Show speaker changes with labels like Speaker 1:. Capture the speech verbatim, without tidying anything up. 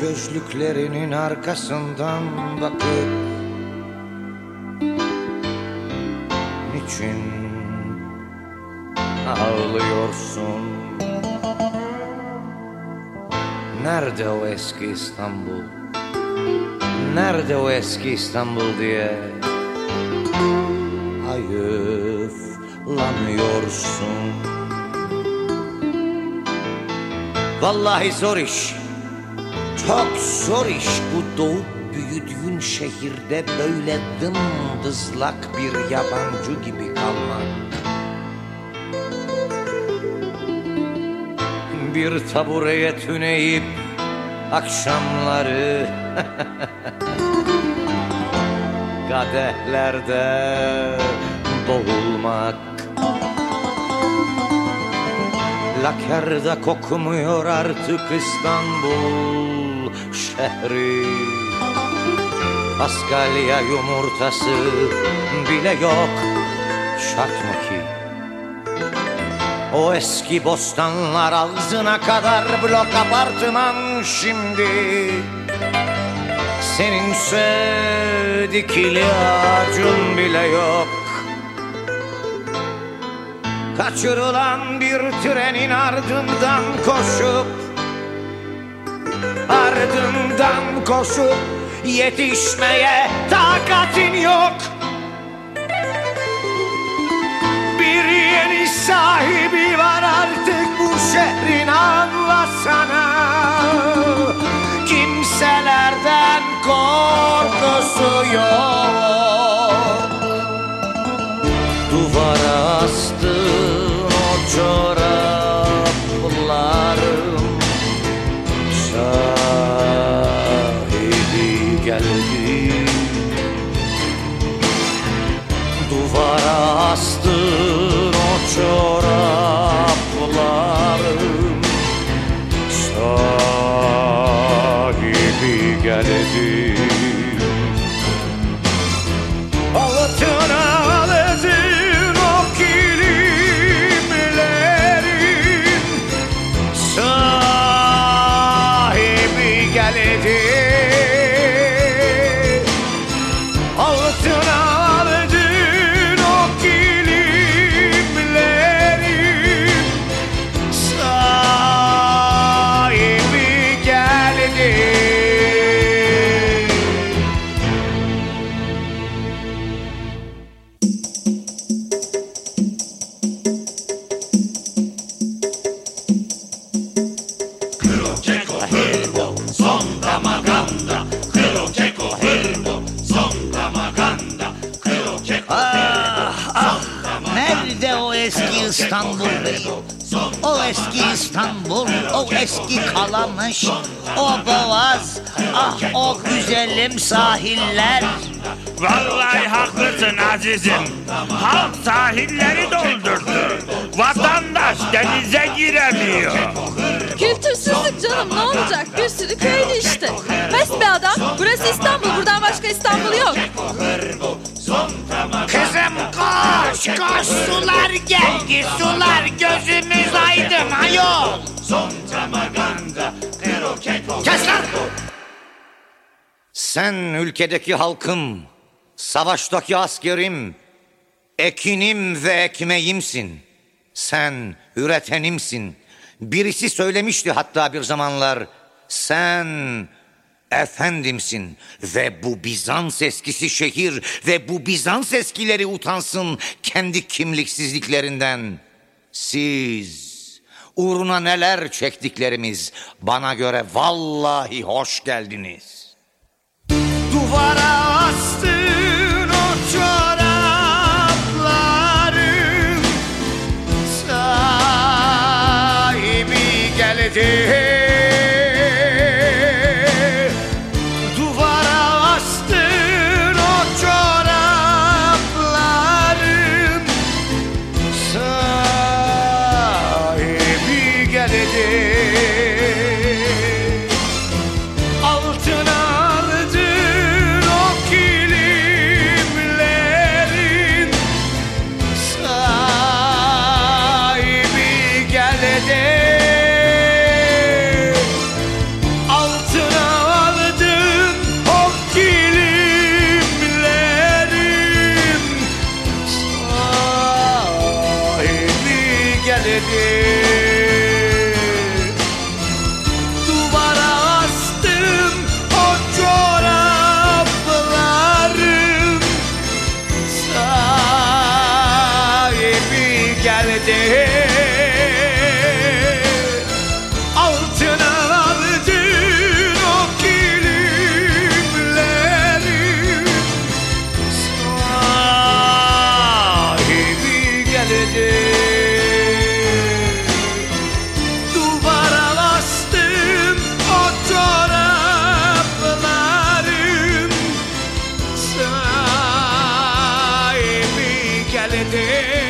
Speaker 1: gözlüklerinin arkasından bakıp niçin ağlıyorsun? Nerede o eski İstanbul? Nerede o eski İstanbul diye hayıflanıyorsun. Vallahi zor iş, çok zor iş bu doğup büyüdüğün şehirde böyle dımdızlak bir yabancı gibi kalmak. Bir tabureye tüneyip akşamları kadehlerde boğulmak. Lakerda kokmuyor artık İstanbul şehri. Paskalya yumurtası bile yok. Şart mı ki? O eski bostanlar ağzına kadar blok apartman şimdi. Seninse dikili ağacın bile yok. Kaçırılan bir trenin ardından koşup Ardından koşup yetişmeye takatin yok. Bir yeni sahibi var artık bu şehrin, anlasana. Kimselerden korkusu yok. Duvara astın o çoraplarım, sahibi geldi. Duvara astın o çoraplarım, sahibi geldi. Altına aledin o kilimlerin, sahibi geldi. Altına aledin o kilimlerin, sahibi geldi.
Speaker 2: Nerede o eski İstanbul be? O eski İstanbul, o eski Kalamış, o boğaz, ah o güzelim sahiller.
Speaker 3: Vallahi haklısın azizim. Halk sahilleri doldurdu. Vatandaş denize giremiyor.
Speaker 4: Kültürsüzlük canım, ne olacak? Bir sürü köylü işte. Pes be adam, burası İstanbul, buradan başka İstanbul yok.
Speaker 2: Kızım koş, koş sular geldi, sular gözümüz aydın ayol.
Speaker 1: Kes lan! Sen ülkedeki halkım, savaştaki askerim, ekinim ve ekmeğimsin. Sen üretenimsin. Birisi söylemişti hatta bir zamanlar, sen efendimsin. Ve bu Bizans eskisi şehir ve bu Bizans eskileri utansın kendi kimliksizliklerinden. Siz uğruna neler çektiklerimiz, bana göre vallahi hoş geldiniz. Duvara astın o çorapların, sahibi geldi. Duvara astın o çorapların, sahibi geldi. Altına aldın o dedi.